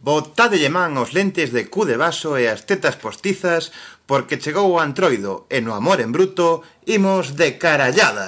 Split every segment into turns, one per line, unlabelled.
Botádelle man aos lentes de cu de vaso e as tetas postizas, porque chegou o Antroido e no Amor en Bruto imos de carallada.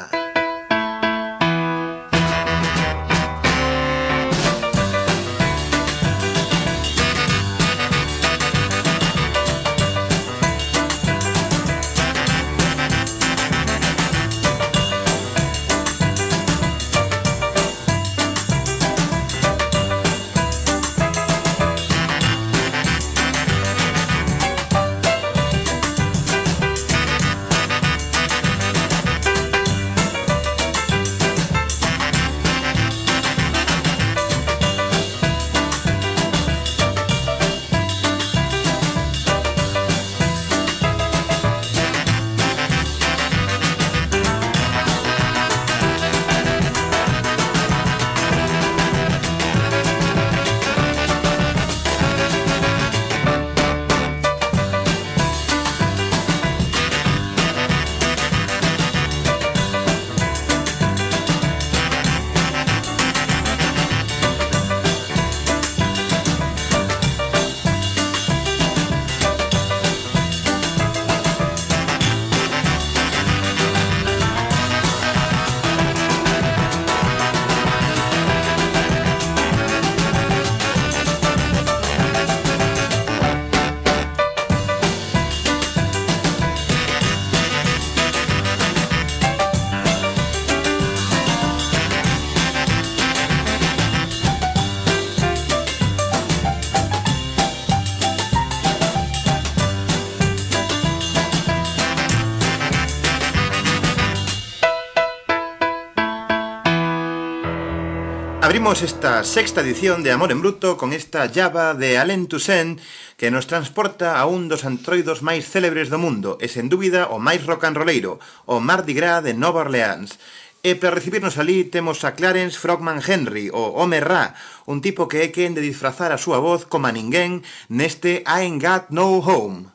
Abrimos esta sexta edición de Amor en Bruto con esta llava de Alain Toussaint que nos transporta a un dos antroidos máis célebres do mundo e sen dúbida o máis rock and rolleiro, o Mardi Gras de Nova Orleans. E para recibirnos ali temos a Clarence Frogman Henry, o Home Ra, un tipo que é quen de disfrazar a súa voz como a ninguén neste I Ain't Got No Home.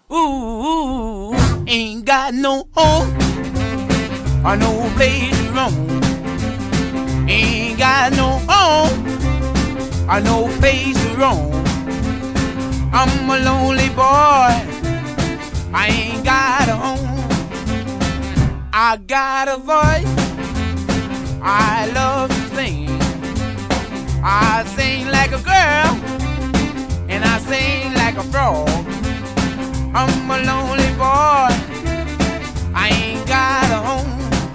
Ain't got no home or no place to roam. Ain't got no home or no place to roam. I'm a lonely boy, I ain't got a home. I got a voice, I love to sing. I sing like a girl and I sing like a frog. I'm a lonely boy, I ain't got a home.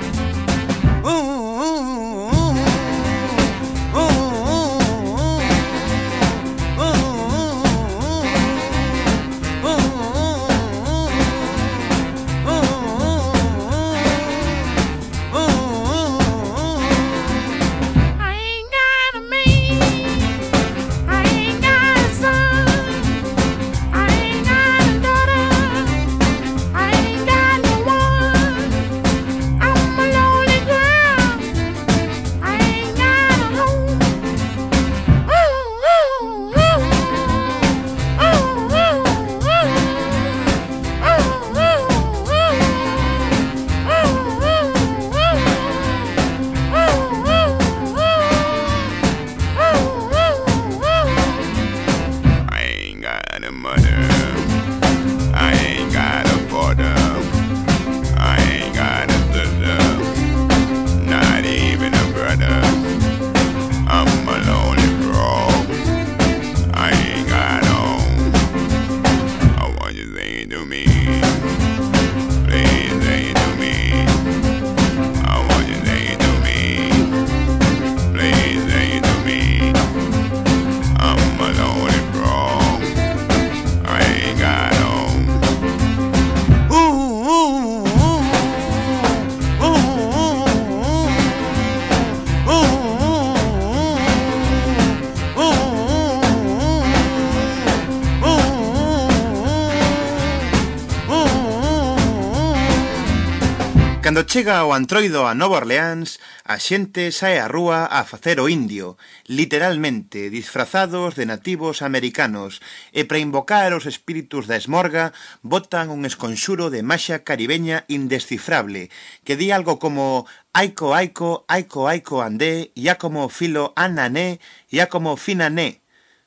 Cando chega o Antroido a Nova Orleans, a xente sae á rúa a facer o indio, literalmente disfrazados de nativos americanos, e para invocar os espíritus da esmorga botan un esconxuro de maxia caribeña indescifrable, que di algo como aiko aiko, aiko aiko andé, ya como filo anané, ya como finané.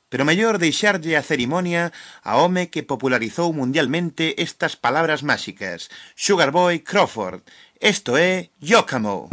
pero mellor deixarlle a cerimonia a home que popularizou mundialmente estas palabras máxicas, Sugar Boy Crawford. Esto é Yokomo.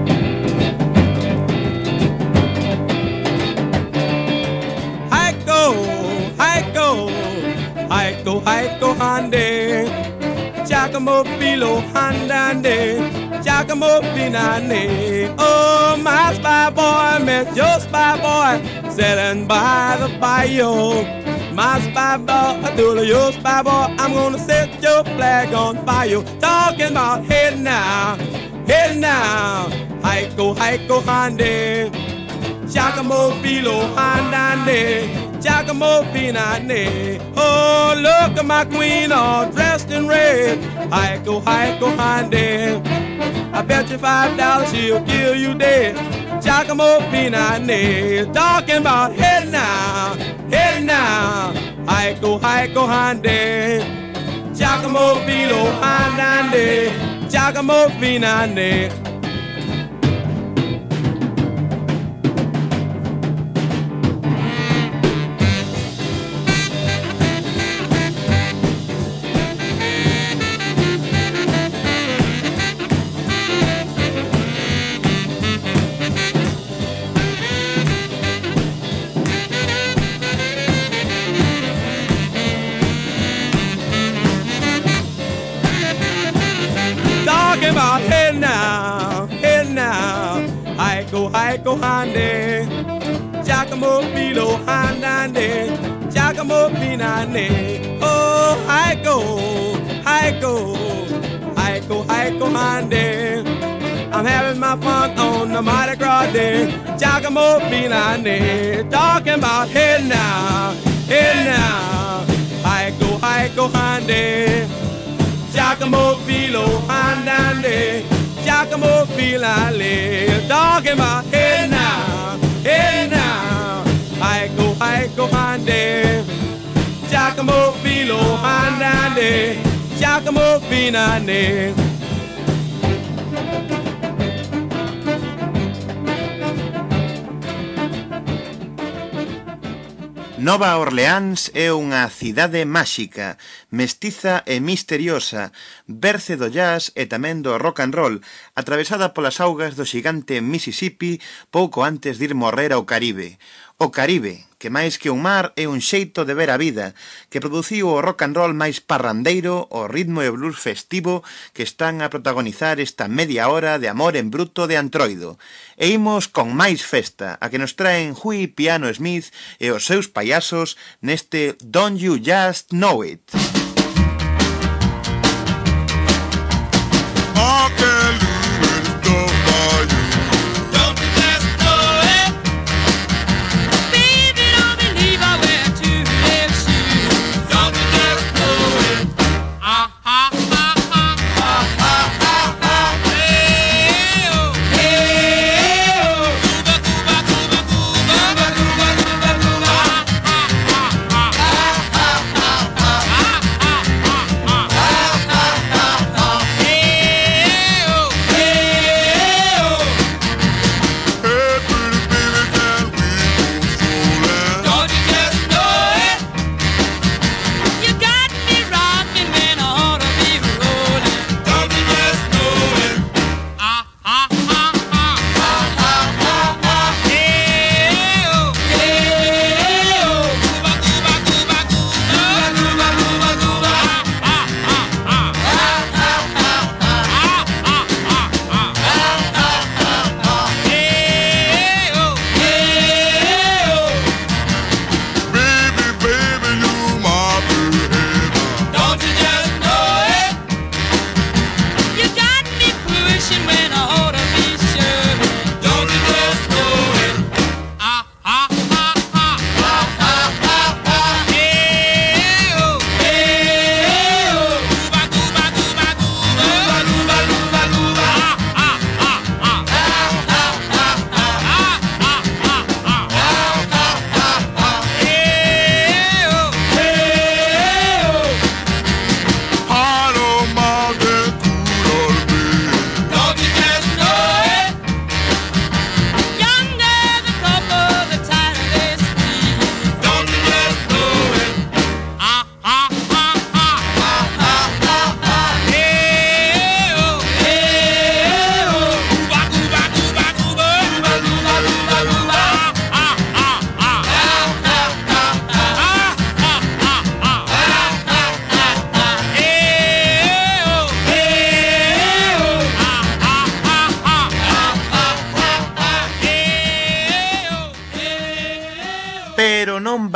Haiko, Haiko, Haiko, Hande, Giacomo Bilo, Handande, Giacomo Pinane. Oh, my spy boy, met your spy boy, sitting by the bayou. My spy boy, do your spy boy, I'm gonna set your flag on fire. Talking about hey now, Haiko, Haiko, Hande, Giacomo Bilo, Handande. Giacomo Pinane. Oh, look at my queen all dressed in red. Haiko, Haiko, Hande. I bet you $5 she'll kill you dead. Giacomo Pinane. Talking about hey now, Haiko, Haiko, Hande. Giacomo Bilo, Handande. Giacomo Pinane. About hey now, Haiko, Haiko, Hande, Giacomo Bilo, Handande, Giacomo Pinane. Oh, Haiko, Haiko, Haiko, Haiko, Hande. I'm having my fun on the Mardi Gras day. Giacomo Pinane. Talking about hey now, Haiko, Haiko, Hande. Giacomo Bilo, Handande, Giacomo Pinane. Talking about hey now, Haiko, Haiko, Hande. Giacomo Bilo, Handande, Giacomo Pinane.
Nova Orleans é unha cidade máxica, mestiza e misteriosa, berce do jazz e tamén do rock and roll, atravesada polas augas do xigante Mississippi pouco antes de ir morrer ao Caribe. O Caribe, que máis que un mar é un xeito de ver a vida, que produciu o rock and roll máis parrandeiro, o ritmo e o blues festivo que están a protagonizar esta media hora de amor en bruto de Antroido. E imos con máis festa, a que nos traen Huey Piano Smith e os seus payasos neste Don't You Just Know It.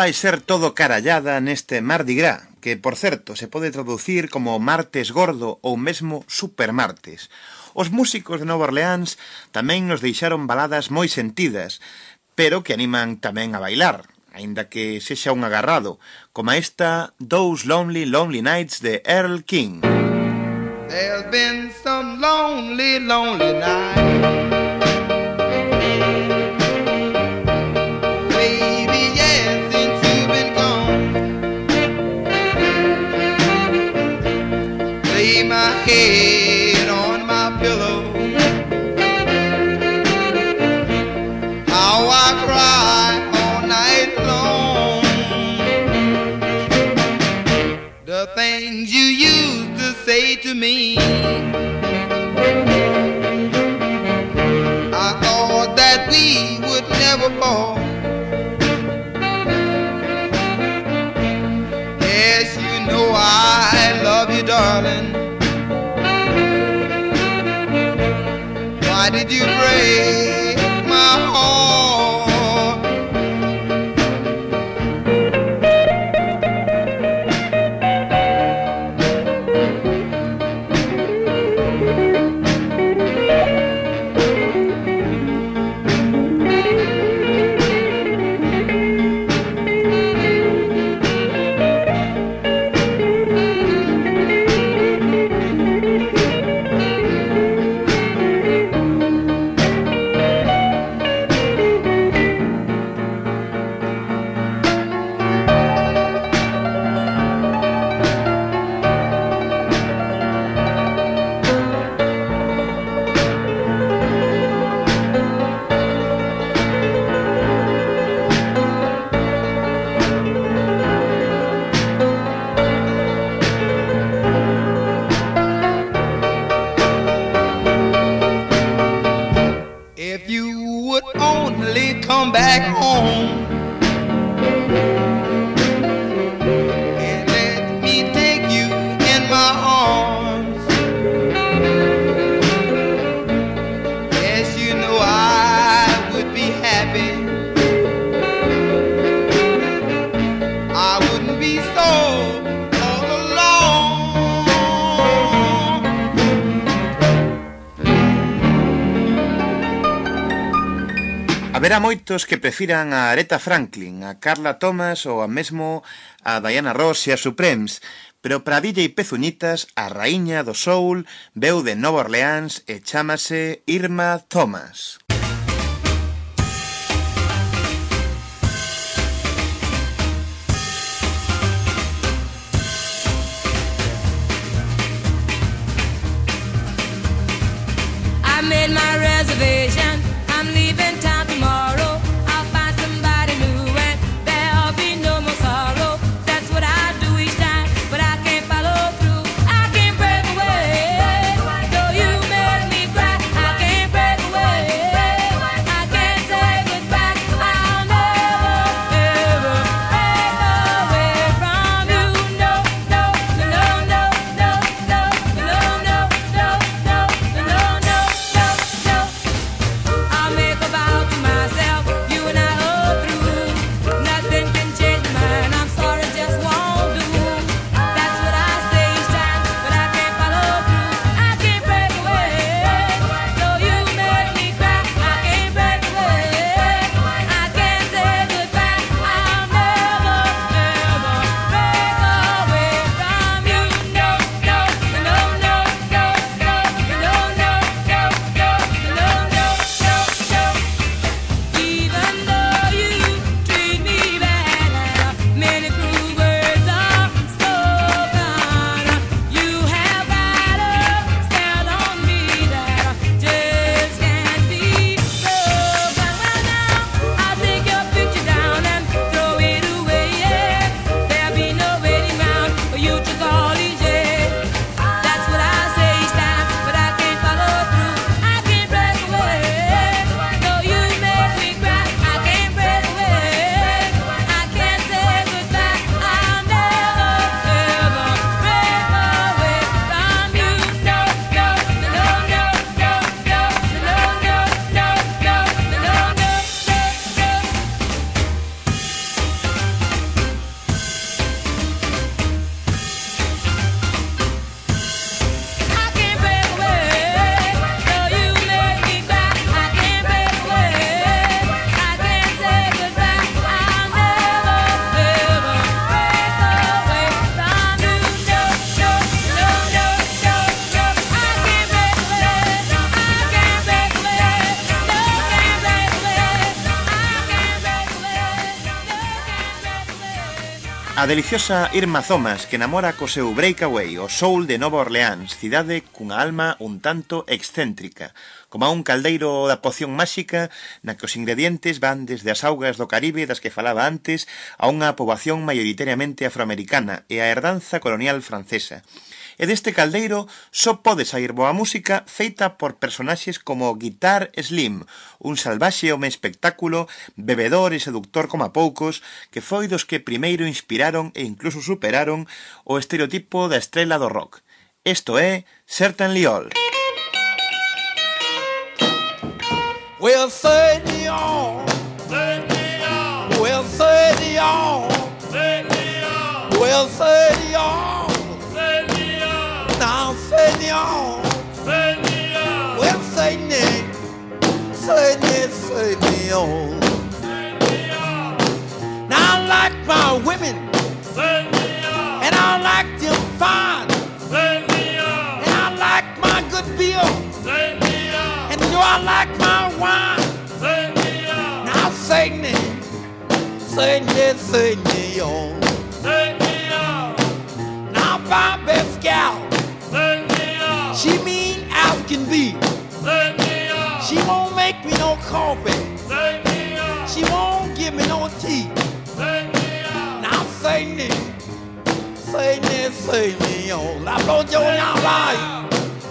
vai ser todo carallada neste Mardi Gras, que, por certo, se pode traducir como Martes Gordo ou mesmo Supermartes. Os músicos de Nova Orleans tamén nos deixaron baladas moi sentidas, pero que animan tamén a bailar, aínda que sexa un agarrado, como esta Those Lonely, Lonely Nights de Earl King.
There's been some lonely, lonely nights. My head on my pillow, how I cry all night long. The things you used to say to me, I thought that we would never fall. Yes, you know I love you, darling. Why did you break my heart?
Haberá moitos que prefiran a Aretha Franklin, a Carla Thomas ou a mesmo a Diana Ross e a Supremes, pero para DJ Pezuñitas a raíña do soul veu de Nova Orleans e chámase Irma Thomas.
I made my reservation. I'm leaving town tomorrow. I'll find somebody new and there'll be no more sorrow. That's what I do each time, but I can't follow through. I can't break away. Though you make me cry, I can't break away.
A deliciosa Irma Thomas, que namora co seu Breakaway, o soul de Nova Orleans, cidade cunha alma un tanto excéntrica, como a un caldeiro da poción máxica na que os ingredientes van desde as augas do Caribe das que falaba antes a unha poboación maioritariamente afroamericana e a herdanza colonial francesa. E deste caldeiro só pode sair boa música feita por personaxes como Guitar Slim, un salvaxe home espectáculo, bebedor e seductor como a poucos, que foi dos que primeiro inspiraron e incluso superaron o estereotipo da estrela do rock. Isto é Certainly All.
Well, certainly all. Certainly all. Well, certainly all. Certainly all. Well, certainly all. Certainly all. Now, certainly all. Certainly all. Well, certainly, certainly all. Certainly all. Now, I like my women. Certainly all. And I like them fine. Certainly all. And I like my good beer. Certainly all. And you know I like my wine. Certainly all. Now, certainly, certainly all. Certainly all. Now, Bobby's gal. Certainly all. She mean as can be. Certainly all. She won't make me no coffee. Certainly all. She won't give me no tea. Certainly all. Now, certainly all. I blow you now, right?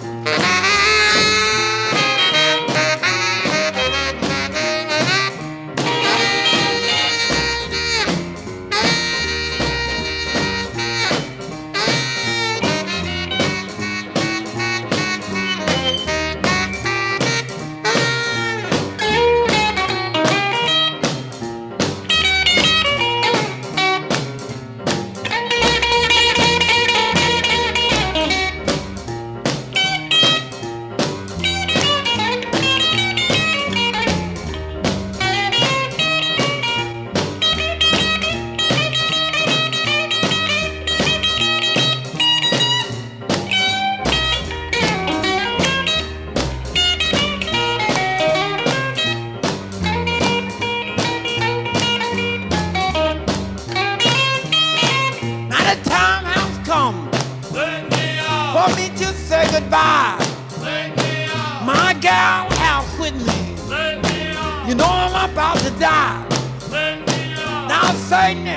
My gal out with me. You know I'm about to die. Now certainly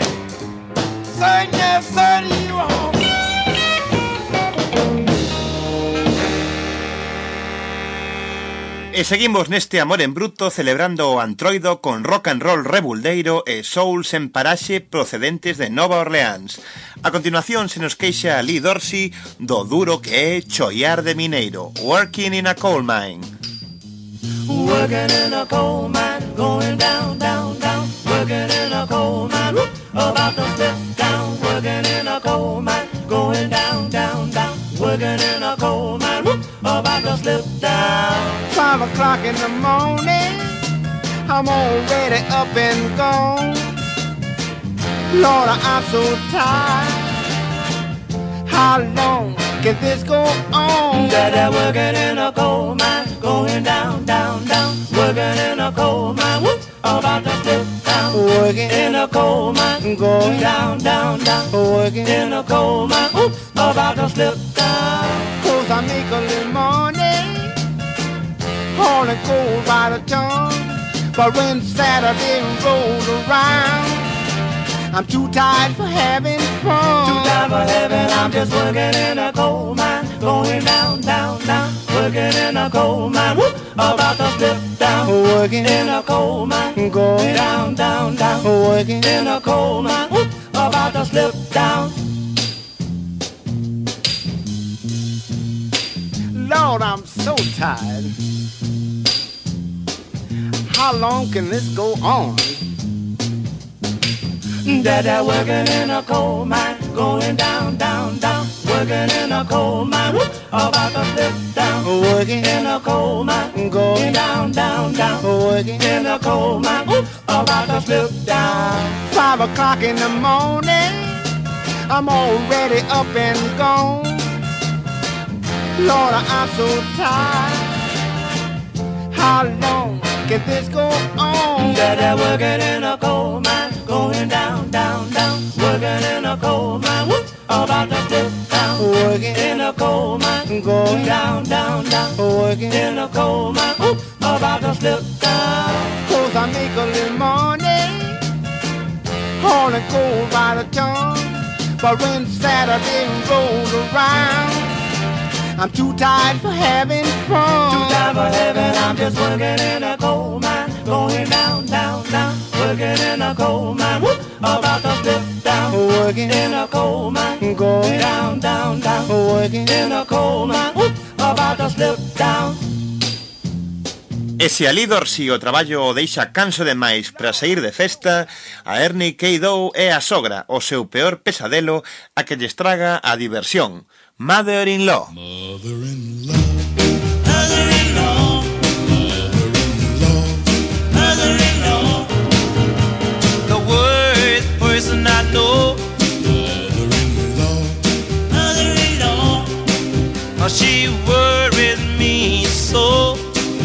you are.
E seguimos neste Amor en Bruto celebrando o antroido con rock and roll rebuldeiro e soul sen paraxe procedentes de Nova Orleans. A continuación se nos queixa Lee Dorsey do duro que é choiar de mineiro, Working in a Coal Mine.
Working in a coal mine, going down, down, down. Working in a coal mine, whoop, about to slip down. Working in a coal mine, going down, down, down. Working in a coal mine, whoop, about to slip down.
5 o'clock in the morning, I'm already up and gone. Lord, I'm so tired. How long can this go on?
Daddy working in a coal mine, going down, down, down. Working in a coal mine, whoops, about to slip down.
Working
in a coal mine,
going
down, down, down.
Working
in a coal mine, whoops, about to slip down.
'Cause I make a little money, hauling coal by the ton. But when Saturday rolls around, I'm too tired for having fun.
Too tired for having, I'm just working in a coal mine, going down, down, down. Working in a coal mine, whoop, about to slip down.
Working
in a coal mine,
going
down, down, down.
Working
in a coal mine, whoop, about to slip down.
Lord, I'm so tired. How long can this go on?
Daddy working in a coal mine, going down, down, down. Working in a coal mine, whoop, about to slip down.
Working
in a coal mine,
going
down, down, down.
Working
in a coal mine, whoop, about to slip down.
5 o'clock in the morning, I'm already up and gone. Lord, I'm so tired. How long can this go on?
That working in a coal mine, going down, down, down. Working in a coal mine, whoop, about to slip down.
Working
In a coal mine,
going
down, down, down.
working.
In a coal mine, whoop, about to slip down.
'Cause I make a little money, all it goes by the ton. But when Saturday rolls around, I'm too tired for having fun.
Too tired for heaven, I'm just working in a coal mine, going down, down, down. Working in a coal mine, whoop, about to slip down.
Working
In a coal mine,
going
down, down, down.
working.
In a coal mine, whoop, about to slip down.
E se a Lidor si o traballo o deixa canso demais para sair de festa, a Ernie K. Doe é a sogra, o seu peor pesadelo, a que lle estraga a diversión. Mother-in-law.
The worst person I know. Mother-in-law. Oh, she worries me so.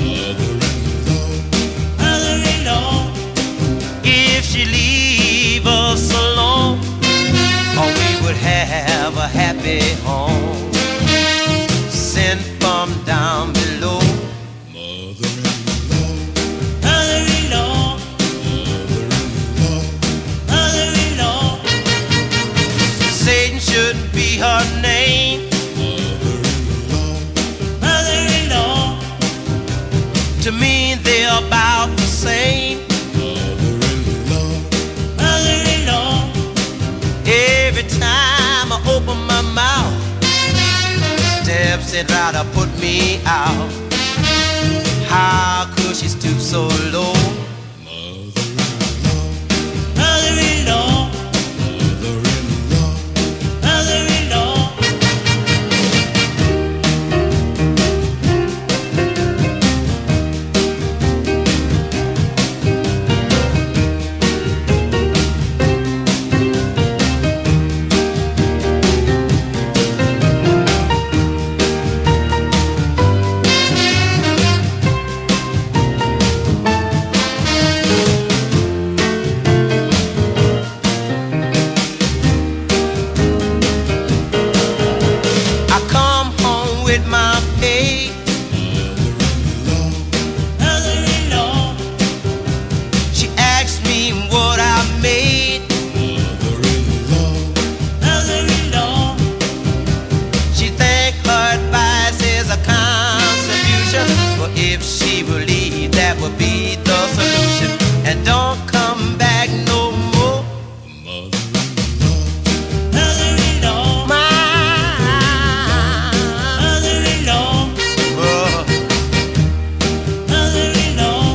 Mother-in-law. If she leave us alone, oh, we would have a happy home. Sent from down below. Mother-in-law. Mother-in-law. Satan shouldn't be her name. Mother-in-law. To me they're about the same. Mother-in-law. Every time I open my mouth, steps and try to put me out. How could she stoop so low? Mother-in-law. Mother-in-law. I come home with my pay. Mother-in-law. She asks me what I made. Mother-in-law. She think her advice is a contribution. But if she will leave, that would be the solution. And don't come back no more. Mother-in-law. Mother-in-law. Mother-in-law.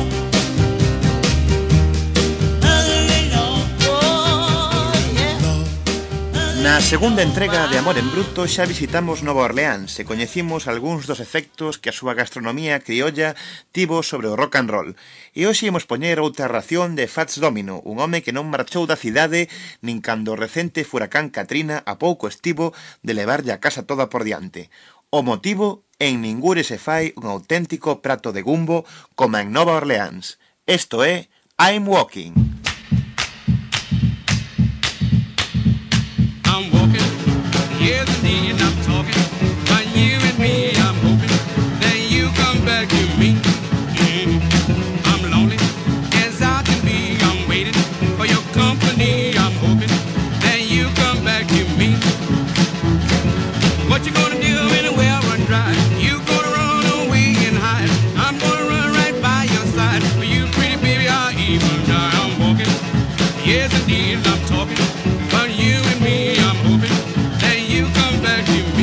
Mother-in-law. Oh, yeah.
Na segunda entrega de Amor en Bruto xa visitamos Nova Orleans e coñecimos algúns dos efectos que a súa gastronomía criolla tivo sobre o rock and roll. E hoxe imos poñer outra ración de Fats Domino, un home que non marchou da cidade nin cando o recente furacán Katrina a pouco estivo de levarlle a casa toda por diante. O motivo, en ningure se fai un auténtico prato de gumbo como en Nova Orleans. Esto é I'm Walking.
I'm walking, yes indeed, I'm talking. But you and me, I'm hoping that you come back to me. I'm lonely as I can be. I'm waiting for your company. I'm hoping that you come back to me. What you gonna do anywhere I run dry? You gonna run away and hide? I'm gonna run right by your side. For you, pretty baby, I'll even die. I'm walking, yes indeed, I'm talking. But you and me, I'm hoping that you come back to me.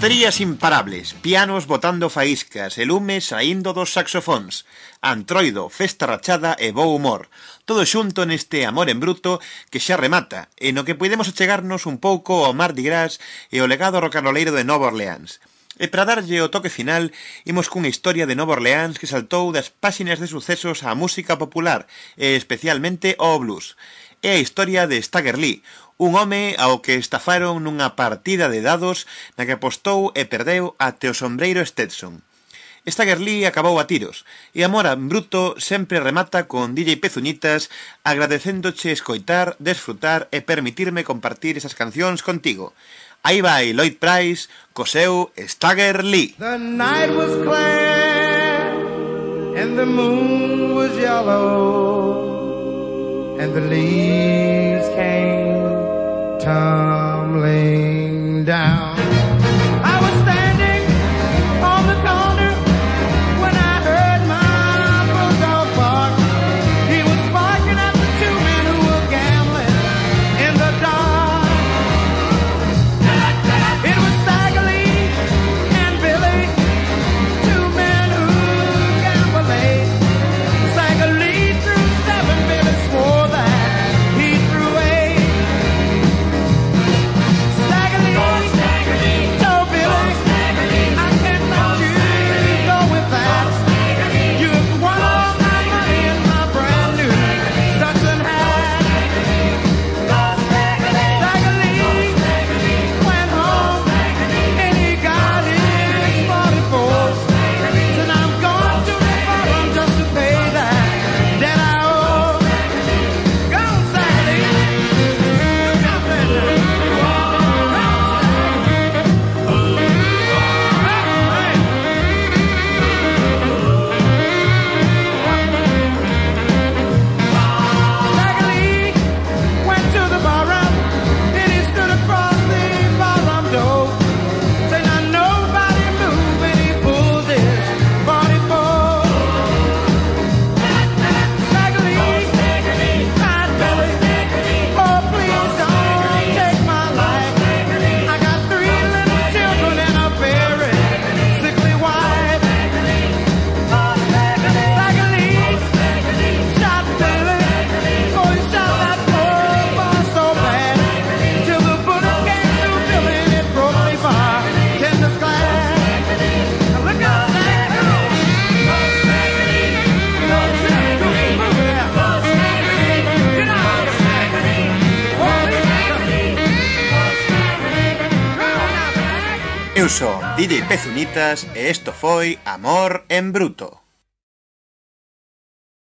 Baterías imparables, pianos botando faíscas e lume saíndo dos saxofóns, antroido, festa rachada e bo humor, todo xunto neste Amor en Bruto que xa remata, e no que podemos achegarnos un pouco ao Mardi Gras e o legado rock'n'rolleiro de Nova Orleans. E para darlle o toque final, imos cunha historia de Nova Orleans que saltou das páxinas de sucesos á música popular, e especialmente ao blues. É a historia de Stagger Lee, un home ao que estafaron nunha partida de dados na que apostou e perdeu até o sombreiro Stetson. Stagger Lee acabou a tiros, e Amor en Bruto sempre remata con DJ Pezuñitas agradecéndoche escoitar, desfrutar e permitirme compartir esas cancións contigo. Aí vai Lloyd Price co seu Stagger Lee.
The night was clear and the moon was yellow and the leaves came tumbling down. I was standing on the corner when I heard my bulldog bark. He was barking at the two men who were gambling in the dark. It was Stagger Lee and Billy, two men who gamble late. Stagger Lee threw 7, Billy swore that he threw 8. Told Billy, I can't let you go with that. You won all my money in my brand new Stetson hat. Stagger Lee went home and he got his 44. Said I'm going to the bottom just to pay that I owe. Go on, Stagger Lee. You got that now. Stagger Lee went to the barroom and he stood across the barroom door. Said now nobody move and he pulled his 44. Stagger Lee cried Billy, oh please don't take my life. I got 3 little children and a very sickly wife. Stagger Lee shot Billy, oh he shot that poor boy so bad, till the bullet came through Billy and it broke me by tender glass. Now look out, Stagger Lee. Get out, Stagger Lee. Oh, Stagger Lee. Go on now, Stagger.
Eu son DJ Pezuñitas e isto foi Amor en Bruto.